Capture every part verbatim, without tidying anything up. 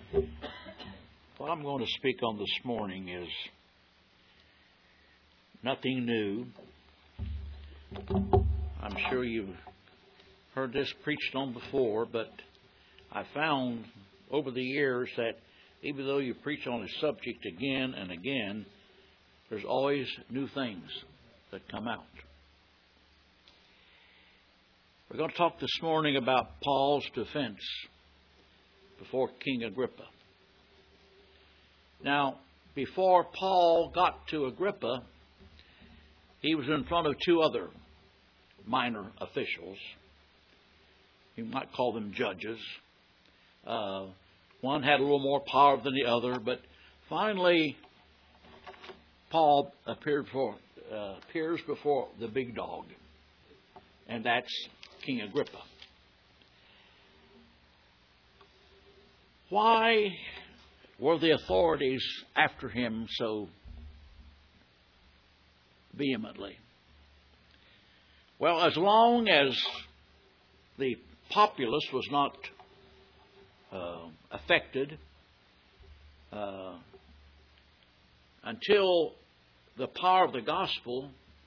What I'm going to speak on this morning is nothing new. I'm sure you've heard this preached on before, but I found over the years that even though you preach on a subject again and again, there's always new things that come out. We're going to talk this morning about Paul's defense before King Agrippa. Now, before Paul got to Agrippa, he was in front of two other minor officials. You might call them judges. Uh, one had a little more power than the other, but finally, Paul appeared before, uh, appears before the big dog, and that's King Agrippa. Why were the authorities after him so vehemently? Well, as long as the populace was not uh, affected, uh, until the power of the gospel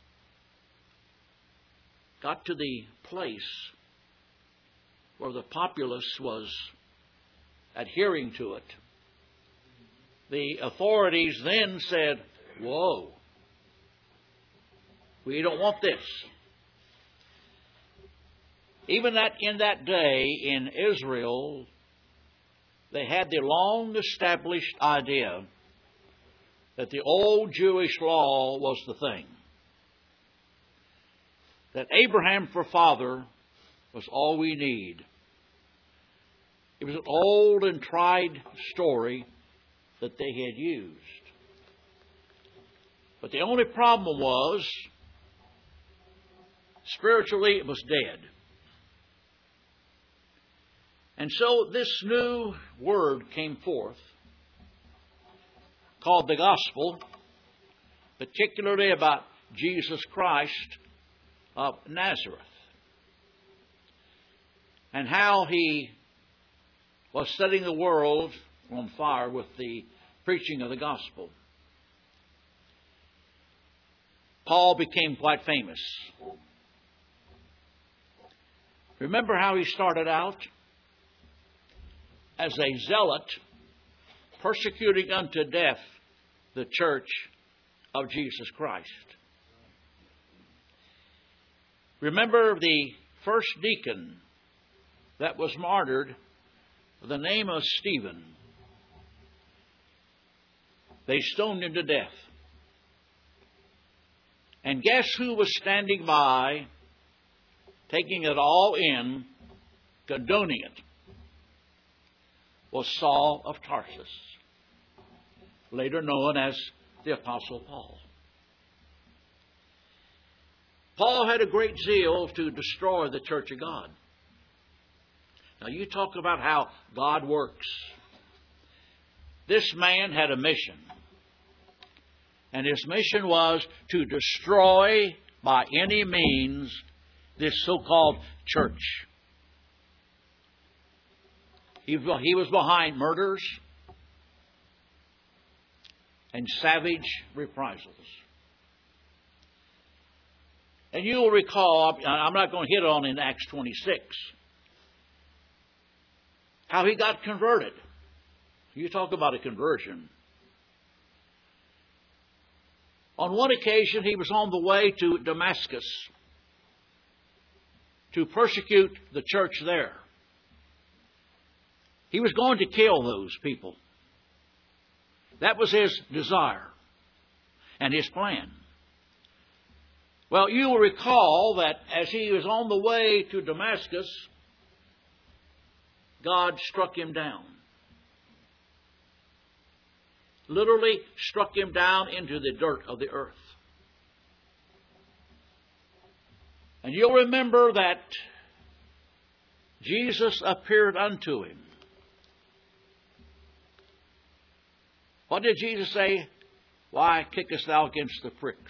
got to the place where the populace was adhering to it, the authorities then said, whoa, we don't want this. Even that in that day in Israel, they had the long-established idea that the old Jewish law was the thing. That Abraham for father was all we need. It was an old and tried story that they had used. But the only problem was, spiritually it was dead. And so this new word came forth, called the gospel, particularly about Jesus Christ of Nazareth, and how he was setting the world on fire with the preaching of the gospel. Paul became quite famous. Remember how he started out? As a zealot, persecuting unto death the church of Jesus Christ. Remember the first deacon that was martyred, the name of Stephen. They stoned him to death. And guess who was standing by, taking it all in, condoning it? Was Saul of Tarsus, later known as the Apostle Paul. Paul had a great zeal to destroy the church of God. Now you talk about how God works. This man had a mission. And his mission was to destroy by any means this so-called church. He, he was behind murders and savage reprisals. And you'll recall, I'm not going to hit on in Acts twenty-six, how he got converted. You talk about a conversion. On one occasion, he was on the way to Damascus to persecute the church there. He was going to kill those people. That was his desire and his plan. Well, you will recall that as he was on the way to Damascus, God struck him down. Literally struck him down into the dirt of the earth. And you'll remember that Jesus appeared unto him. What did Jesus say? Why kickest thou against the pricks?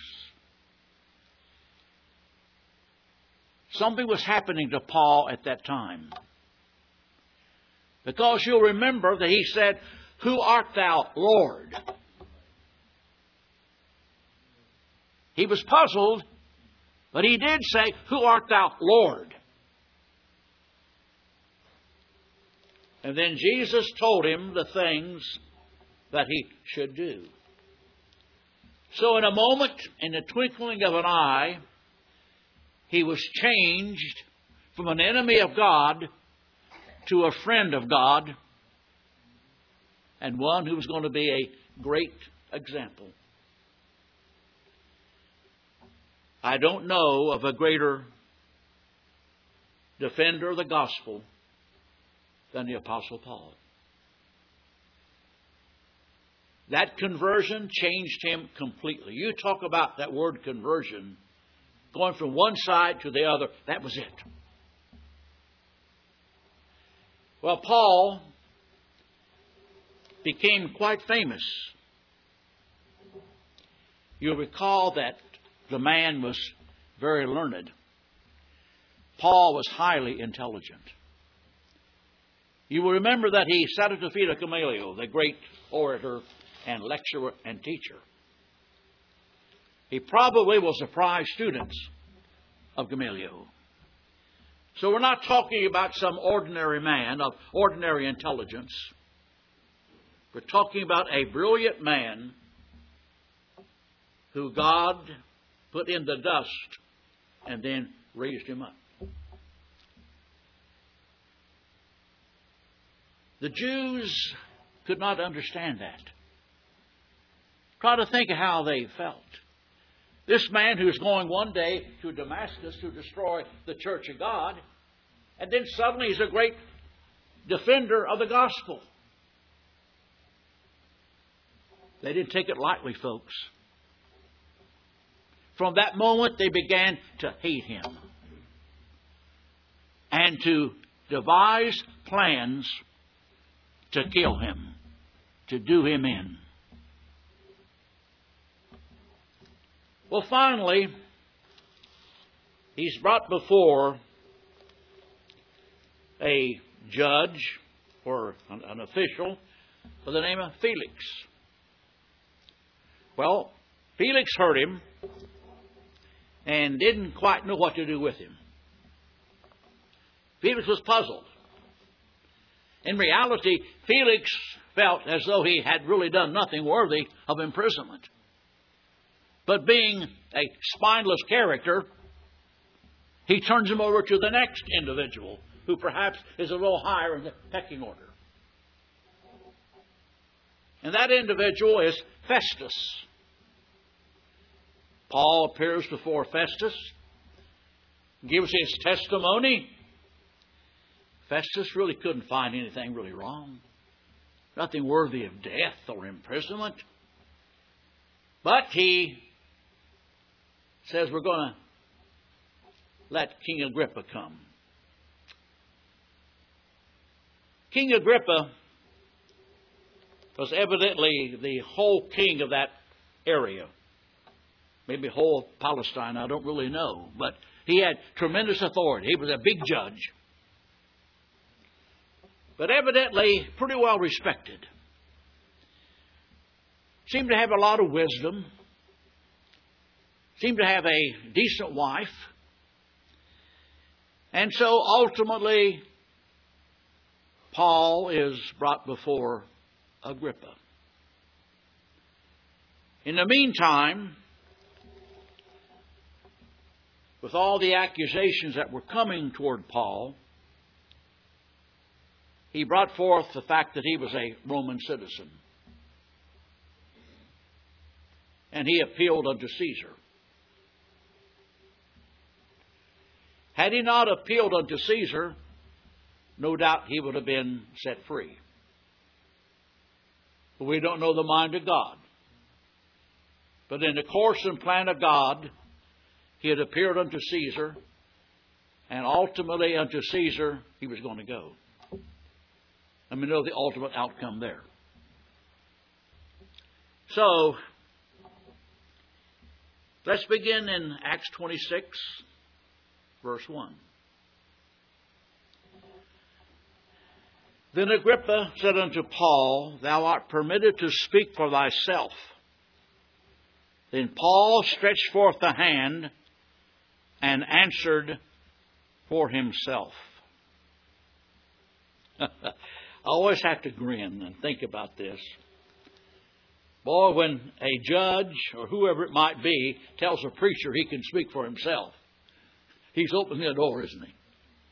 Something was happening to Paul at that time. Because you'll remember that he said, "Who art thou, Lord?" He was puzzled, but he did say, "Who art thou, Lord?" And then Jesus told him the things that he should do. So in a moment, in the twinkling of an eye, he was changed from an enemy of God to a friend of God, and one who was going to be a great example. I don't know of a greater defender of the gospel than the Apostle Paul. That conversion changed him completely. You talk about that word conversion, going from one side to the other, that was it. Well, Paul became quite famous. You'll recall that the man was very learned. Paul was highly intelligent. You will remember that he sat at the feet of Gamaliel, the great orator and lecturer and teacher. He probably was a prize student of Gamaliel. So we're not talking about some ordinary man of ordinary intelligence. We're talking about a brilliant man who God put in the dust and then raised him up. The Jews could not understand that. Try to think of how they felt. This man who's going one day to Damascus to destroy the church of God, and then suddenly he's a great defender of the gospel. They didn't take it lightly, folks. From that moment, they began to hate him and to devise plans to kill him, to do him in. Well, finally, he's brought before a judge or an, an official by the name of Felix. Well, Felix heard him and didn't quite know what to do with him. Felix was puzzled. In reality, Felix felt as though he had really done nothing worthy of imprisonment. But being a spineless character, he turns him over to the next individual, who perhaps is a little higher in the pecking order. And that individual is Festus. Paul appears before Festus, gives his testimony. Festus really couldn't find anything really wrong. Nothing worthy of death or imprisonment. But he says, we're going to let King Agrippa come. King Agrippa was evidently the whole king of that area. Maybe whole of Palestine, I don't really know. But he had tremendous authority. He was a big judge. But evidently pretty well respected. Seemed to have a lot of wisdom. Seemed to have a decent wife. And so ultimately, Paul is brought before Agrippa. In the meantime, with all the accusations that were coming toward Paul, he brought forth the fact that he was a Roman citizen. And he appealed unto Caesar. Had he not appealed unto Caesar, no doubt he would have been set free. But we don't know the mind of God. But in the course and plan of God, he had appeared unto Caesar, and ultimately unto Caesar he was going to go. Let me know the ultimate outcome there. So, let's begin in Acts twenty-six, verse one. Then Agrippa said unto Paul, Thou art permitted to speak for thyself. Then Paul stretched forth the hand and answered for himself. I always have to grin and think about this. Boy, when a judge or whoever it might be tells a preacher he can speak for himself, he's opening the door, isn't he?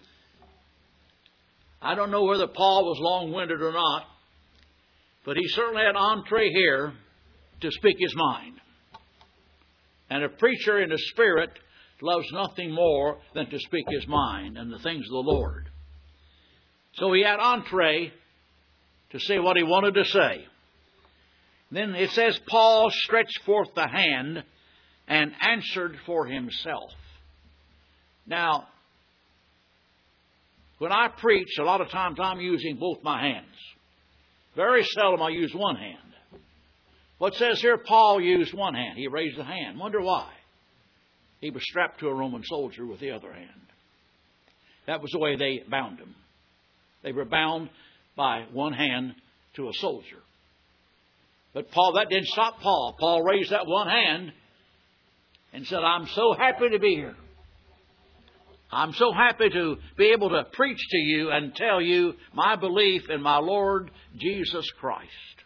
I don't know whether Paul was long-winded or not, but he certainly had entree here to speak his mind. And a preacher in the Spirit loves nothing more than to speak his mind and the things of the Lord. So he had entree to say what he wanted to say. Then it says, Paul stretched forth the hand and answered for himself. Now, when I preach, a lot of times I'm using both my hands. Very seldom I use one hand. What says here, Paul used one hand. He raised the hand. Wonder why? He was strapped to a Roman soldier with the other hand. That was the way they bound him. They were bound by one hand to a soldier. But Paul, that didn't stop Paul. Paul raised that one hand and said, I'm so happy to be here. I'm so happy to be able to preach to you and tell you my belief in my Lord Jesus Christ.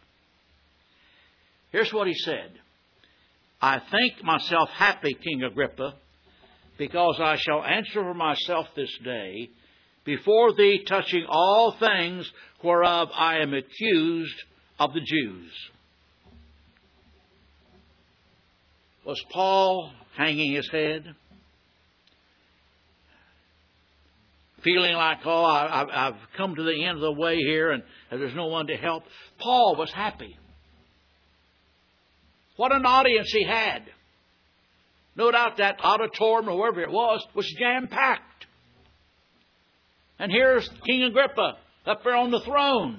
Here's what he said. I think myself happy, King Agrippa, because I shall answer for myself this day before thee touching all things whereof I am accused of the Jews. Was Paul hanging his head? Feeling like, oh, I, I've come to the end of the way here and there's no one to help. Paul was happy. What an audience he had. No doubt that auditorium or wherever it was was jam-packed. And here's King Agrippa up there on the throne.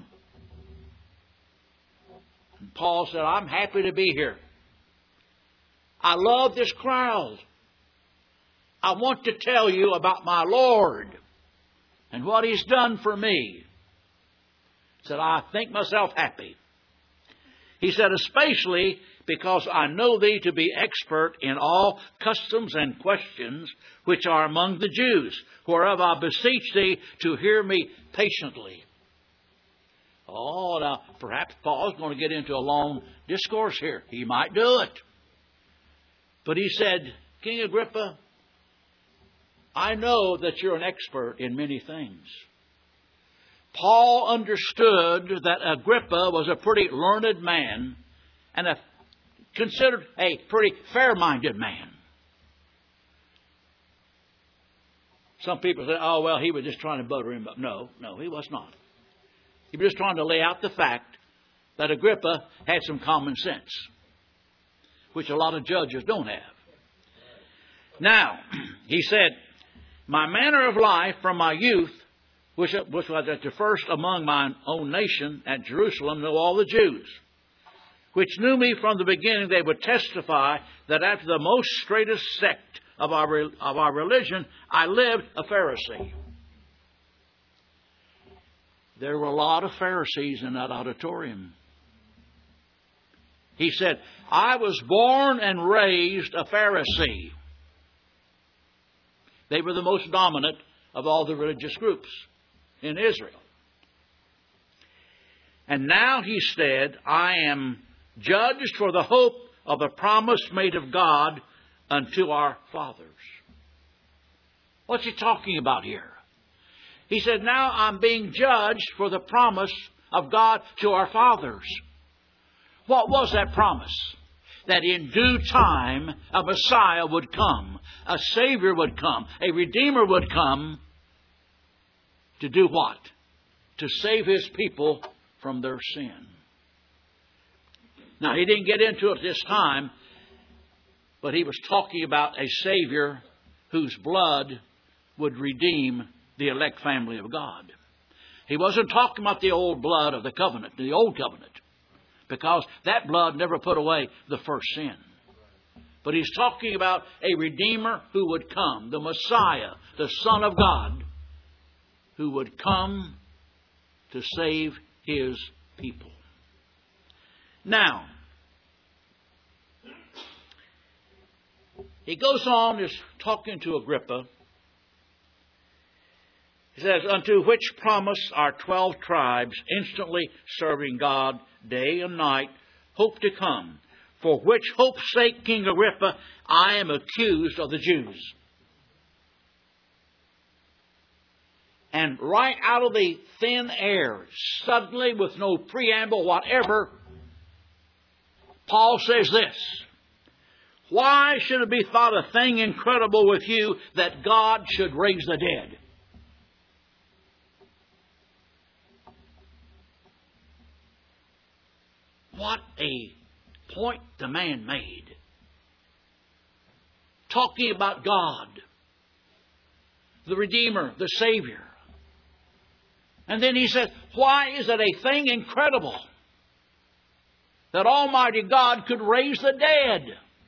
And Paul said, I'm happy to be here. I love this crowd. I want to tell you about my Lord and what He's done for me. He said, I think myself happy. He said, especially because I know thee to be expert in all customs and questions which are among the Jews, whereof I beseech thee to hear me patiently. Oh, now, perhaps Paul's going to get into a long discourse here. He might do it. But he said, King Agrippa, I know that you're an expert in many things. Paul understood that Agrippa was a pretty learned man and a, considered a pretty fair-minded man. Some people say, oh, well, he was just trying to butter him up. No, no, he was not. He was just trying to lay out the fact that Agrippa had some common sense, which a lot of judges don't have. Now, he said, my manner of life from my youth, which, which was at the first among mine own nation at Jerusalem, know all the Jews, which knew me from the beginning, they would testify that after the most straightest sect of our, of our religion, I lived a Pharisee. There were a lot of Pharisees in that auditorium. He said, I was born and raised a Pharisee. They were the most dominant of all the religious groups in Israel. And now he said, I am judged for the hope of the promise made of God unto our fathers. What's he talking about here? He said, now I'm being judged for the promise of God to our fathers. What was that promise? That in due time a Messiah would come, a Savior would come, a Redeemer would come to do what? To save His people from their sin. Now, he didn't get into it this time, but he was talking about a Savior whose blood would redeem the elect family of God. He wasn't talking about the old blood of the covenant, the old covenant, because that blood never put away the first sin. But he's talking about a Redeemer who would come, the Messiah, the Son of God, who would come to save His people. Now, he goes on, is talking to Agrippa. He says, unto which promise our twelve tribes, instantly serving God day and night, hope to come. For which hope's sake, King Agrippa, I am accused of the Jews. And right out of the thin air, suddenly with no preamble whatever, Paul says this. Why should it be thought a thing incredible with you that God should raise the dead? What a point the man made. Talking about God, the Redeemer, the Savior. And then he said, why is it a thing incredible that Almighty God could raise the dead?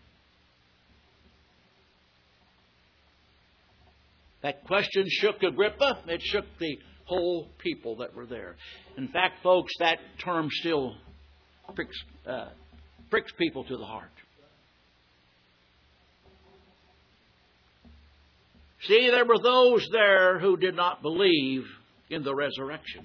That question shook Agrippa. It shook the whole people that were there. In fact, folks, that term still pricks, uh, pricks people to the heart. See, there were those there who did not believe in the resurrection.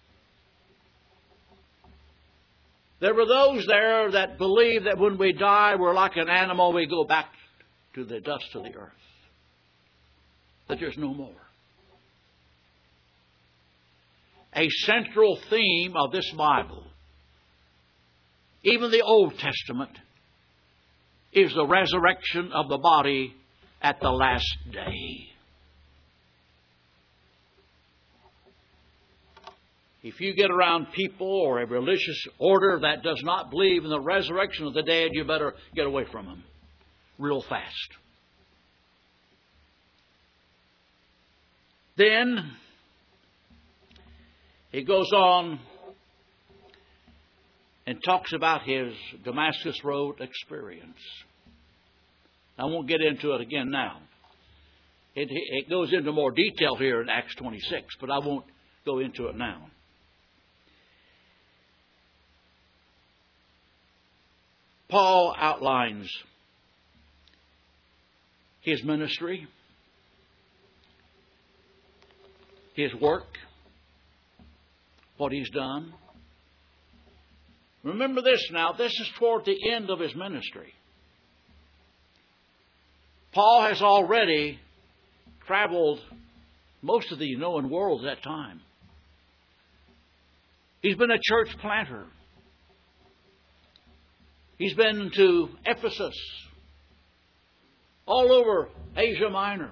There were those there that believed that when we die, we're like an animal, we go back to the dust of the earth. That there's no more. A central theme of this Bible, even the Old Testament, is the resurrection of the body at the last day. If you get around people or a religious order that does not believe in the resurrection of the dead, you better get away from them real fast. Then he goes on and talks about his Damascus Road experience. I won't get into it again now. It, it goes into more detail here in Acts twenty-six, but I won't go into it now. Paul outlines his ministry, his work, what he's done. Remember this now, this is toward the end of his ministry. Paul has already traveled most of the known world at that time. He's been a church planter. He's been to Ephesus, all over Asia Minor.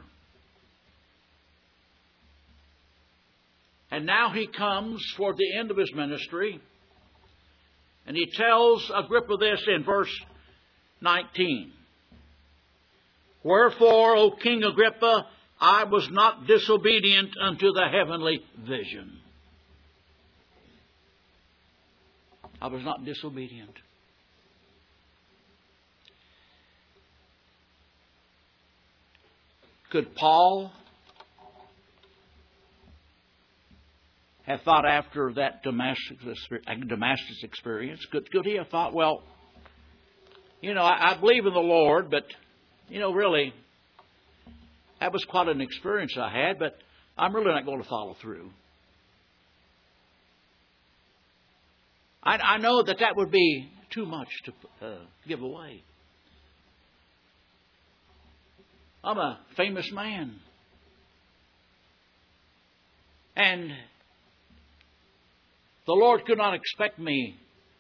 And now he comes toward the end of his ministry, and he tells Agrippa this in verse nineteen. Wherefore, O King Agrippa, I was not disobedient unto the heavenly vision. I was not disobedient. Could Paul have thought after that Damascus, Damascus experience, could, could he have thought, well, you know, I, I believe in the Lord, but, you know, really, that was quite an experience I had, but I'm really not going to follow through. I, I know that that would be too much to uh, give away. I'm a famous man. And the Lord could not expect me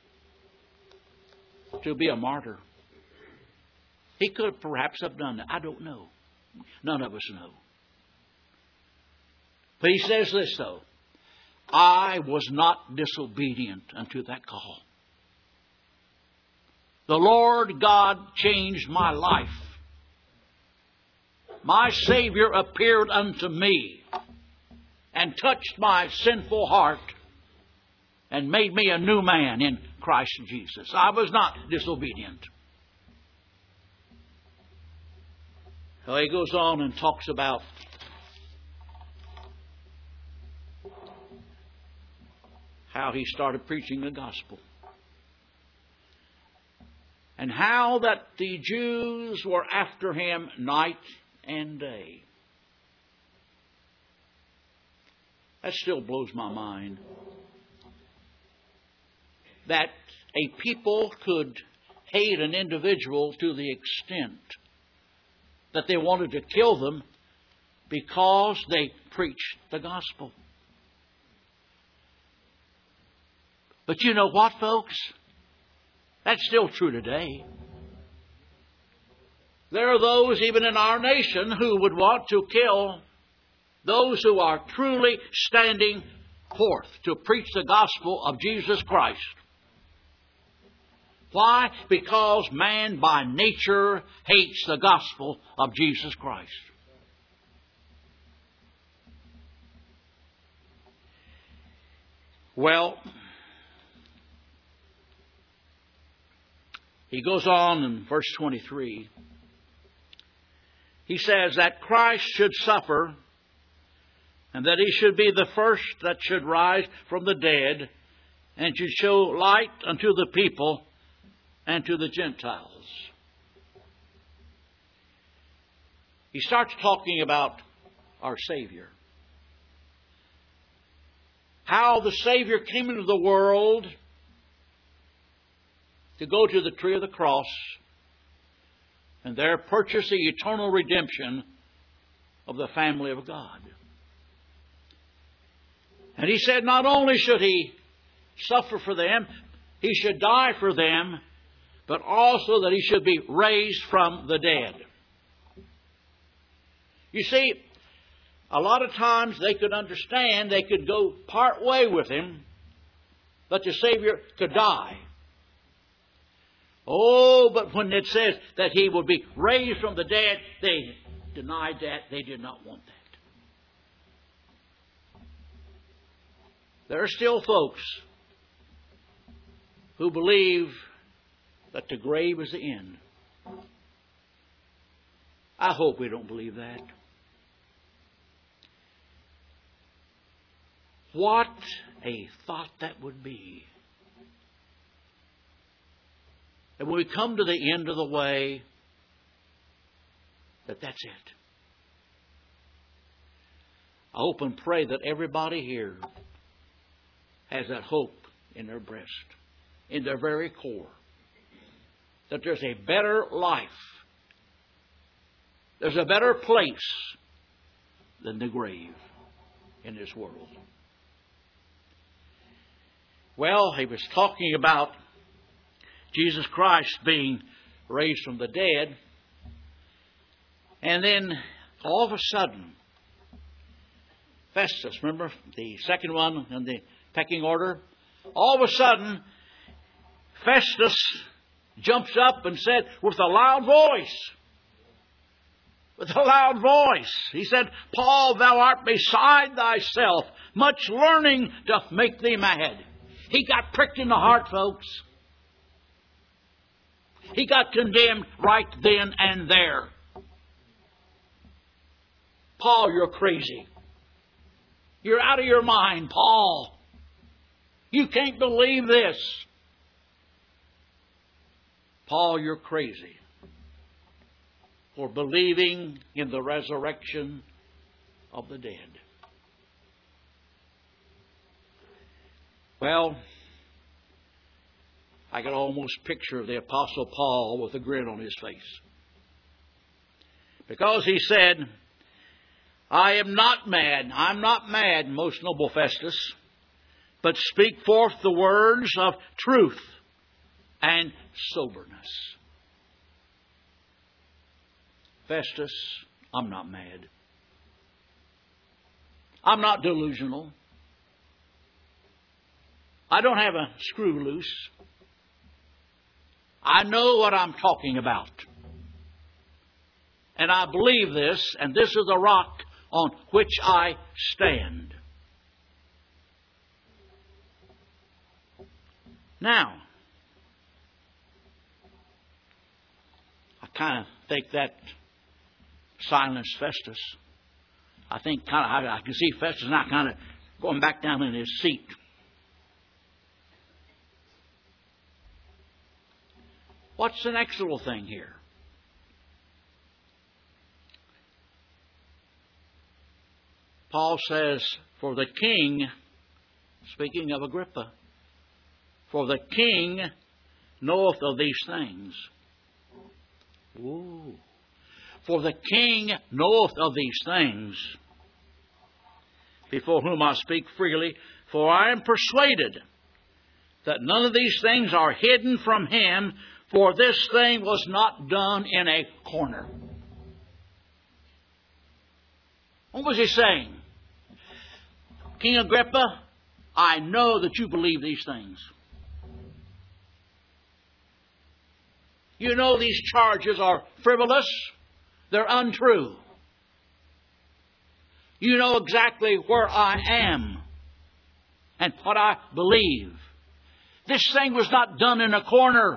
to be a martyr. He could perhaps have done that. I don't know. None of us know. But he says this, though. I was not disobedient unto that call. The Lord God changed my life. My Savior appeared unto me and touched my sinful heart and made me a new man in Christ Jesus. I was not disobedient. So he goes on and talks about how he started preaching the gospel. And how that the Jews were after him night and day. That still blows my mind. That a people could hate an individual to the extent that they wanted to kill them because they preached the gospel. But you know what, folks? That's still true today. There are those even in our nation who would want to kill those who are truly standing forth to preach the gospel of Jesus Christ. Why? Because man by nature hates the gospel of Jesus Christ. Well, he goes on in verse twenty-three. He says that Christ should suffer and that he should be the first that should rise from the dead and should show light unto the people and to the Gentiles. He starts talking about our Savior. How the Savior came into the world to go to the tree of the cross and there purchase the eternal redemption of the family of God. And he said not only should he suffer for them, he should die for them, but also that he should be raised from the dead. You see, a lot of times they could understand, they could go part way with him, that the Savior could die. Oh, but when it says that he would be raised from the dead, they denied that. They did not want that. There are still folks who believe that the grave is the end. I hope we don't believe that. What a thought that would be. And when we come to the end of the way, that that's it. I hope and pray that everybody here has that hope in their breast, in their very core, that there's a better life, there's a better place than the grave in this world. Well, he was talking about Jesus Christ being raised from the dead. And then all of a sudden, Festus, remember the second one in the pecking order? All of a sudden, Festus jumps up and said with a loud voice, with a loud voice, he said, Paul, thou art beside thyself. Much learning doth make thee mad. He got pricked in the heart, folks. He got condemned right then and there. Paul, you're crazy. You're out of your mind, Paul. You can't believe this. Paul, you're crazy for believing in the resurrection of the dead. Well, I can almost picture the Apostle Paul with a grin on his face. Because he said, I am not mad. I'm not mad, most noble Festus, but speak forth the words of truth and soberness. Festus, I'm not mad. I'm not delusional. I don't have a screw loose. I know what I'm talking about. And I believe this, and this is the rock on which I stand. Now, I kind of think that silenced Festus. I think kind of I, I can see Festus now kind of going back down in his seat. What's the next little thing here? Paul says, for the king, speaking of Agrippa, for the king knoweth of these things. Ooh. For the king knoweth of these things, before whom I speak freely, for I am persuaded that none of these things are hidden from him, for this thing was not done in a corner. What was he saying? King Agrippa, I know that you believe these things. You know these charges are frivolous. They're untrue. You know exactly where I am and what I believe. This thing was not done in a corner.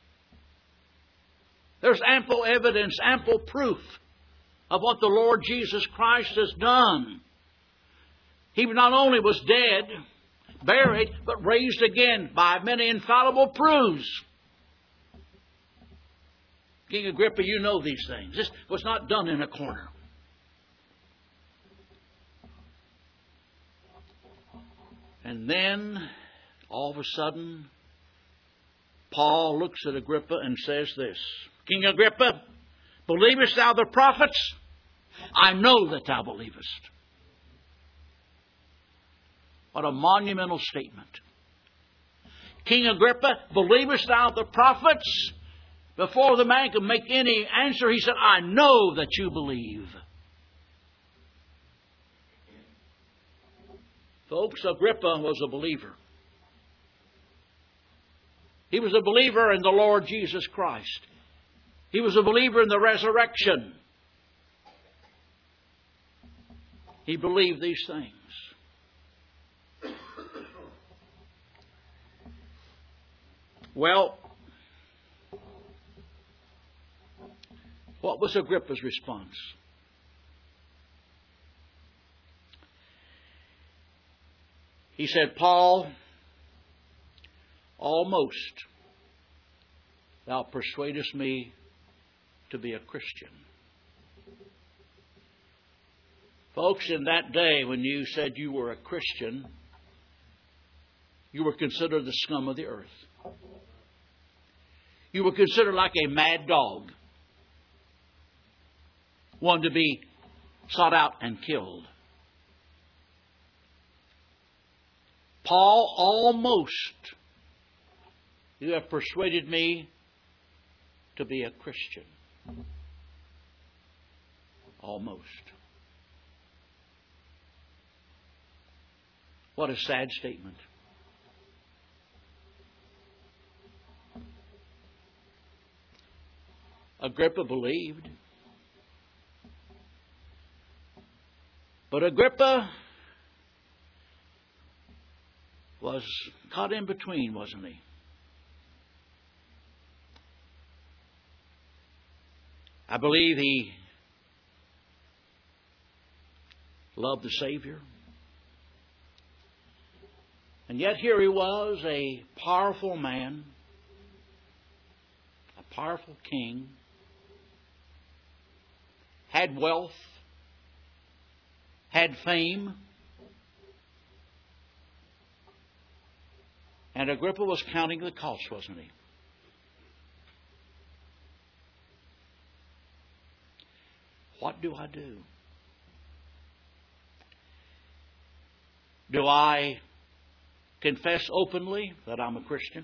There's ample evidence, ample proof of what the Lord Jesus Christ has done. He not only was dead, buried, but raised again by many infallible proofs. King Agrippa, you know these things. This was not done in a corner. And then, all of a sudden, Paul looks at Agrippa and says this, King Agrippa, believest thou the prophets? I know that thou believest. What a monumental statement. King Agrippa, believest thou the prophets? Before the man could make any answer, he said, I know that you believe. Folks, Agrippa was a believer. He was a believer in the Lord Jesus Christ. He was a believer in the resurrection. He believed these things. Well, what was Agrippa's response? He said, Paul, almost thou persuadest me to be a Christian. Folks, in that day when you said you were a Christian, you were considered the scum of the earth. You were considered like a mad dog, one to be sought out and killed. Paul, almost you have persuaded me to be a Christian. Almost. What a sad statement. Agrippa believed. But Agrippa was caught in between, wasn't he? I believe he loved the Savior. And yet here he was, a powerful man, a powerful king, had wealth, had fame. And Agrippa was counting the cost, wasn't he? What do I do? Do I confess openly that I'm a Christian?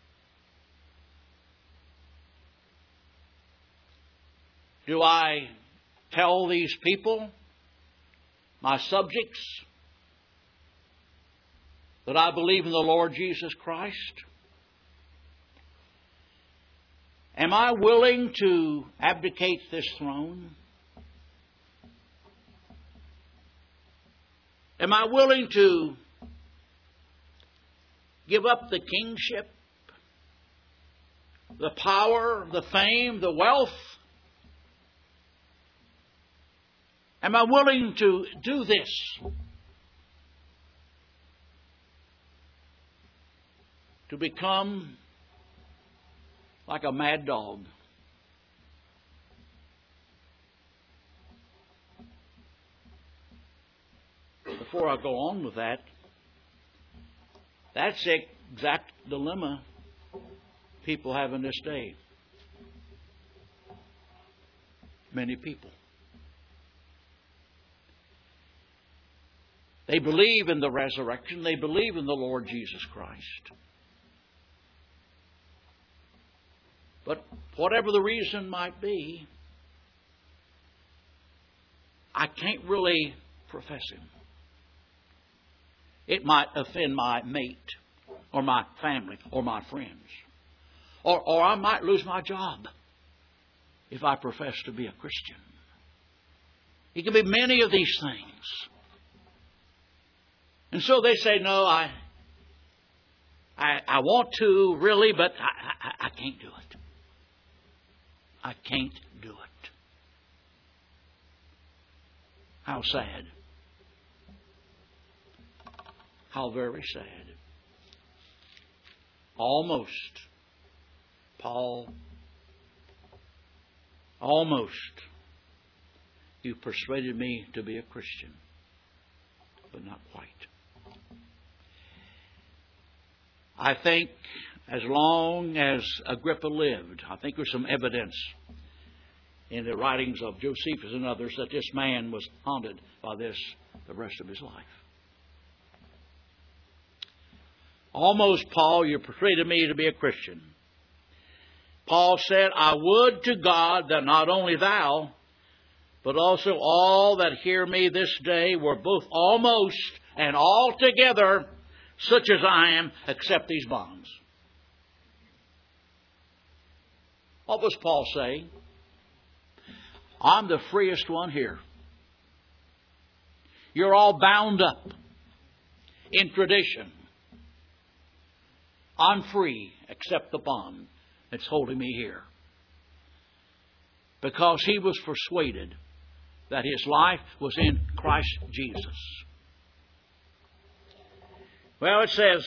Do I tell these people, my subjects, that I believe in the Lord Jesus Christ? Am I willing to abdicate this throne? Am I willing to give up the kingship, the power, the fame, the wealth? Am I willing to do this? To become like a mad dog. Before I go on with that, that's the exact dilemma people have in this day. Many people. They believe in the resurrection. They believe in the Lord Jesus Christ. But whatever the reason might be, I can't really profess Him. It might offend my mate or my family or my friends. Or, or I might lose my job if I profess to be a Christian. It can be many of these things. And so they say, no, I I, I want to really, but I, I, I can't do it. I can't do it. How sad. How very sad. Almost, Paul, almost you persuaded me to be a Christian, but not quite. I think as long as Agrippa lived, I think there's some evidence in the writings of Josephus and others that this man was haunted by this the rest of his life. Almost, Paul, you persuaded me to be a Christian. Paul said, I would to God that not only thou, but also all that hear me this day were both almost and altogether such as I am, except these bonds. What was Paul saying? I'm the freest one here. You're all bound up in tradition. I'm free except the bond that's holding me here. Because he was persuaded that his life was in Christ Jesus. Well, it says,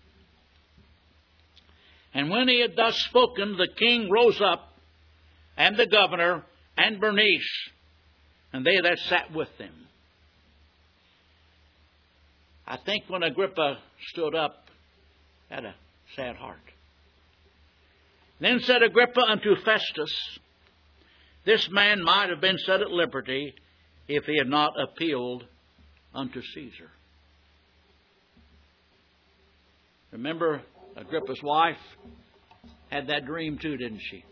and when he had thus spoken, the king rose up, and the governor, and Bernice, and they that sat with them. I think when Agrippa stood up, had a sad heart. Then said Agrippa unto Festus, this man might have been set at liberty if he had not appealed unto Caesar. Remember, Agrippa's wife had that dream too, didn't she?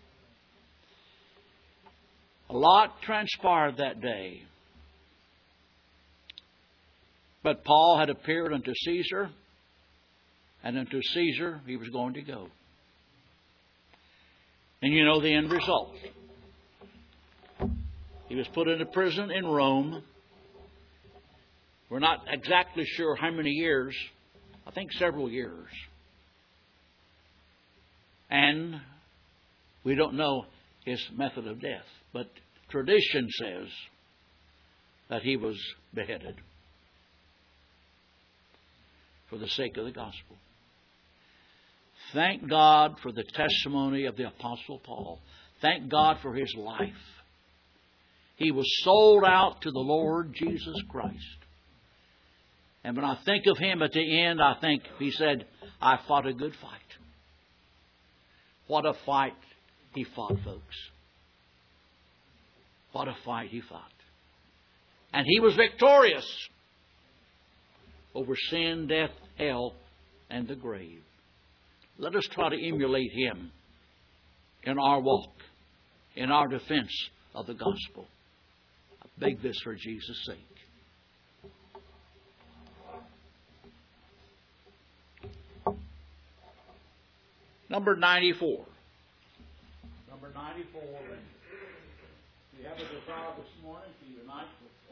A lot transpired that day. But Paul had appeared unto Caesar, and unto Caesar he was going to go. And you know the end result. He was put into prison in Rome. We're not exactly sure how many years. I think several years. And we don't know his method of death. But tradition says that he was beheaded for the sake of the gospel. Thank God for the testimony of the Apostle Paul. Thank God for his life. He was sold out to the Lord Jesus Christ. And when I think of him at the end, I think he said, I fought a good fight. What a fight he fought, folks. What a fight he fought. And he was victorious over sin, death, hell, and the grave. Let us try to emulate him in our walk, in our defense of the gospel. I beg this for Jesus' sake. Number ninety-four. Number ninety-four. If you have a desire this morning to unite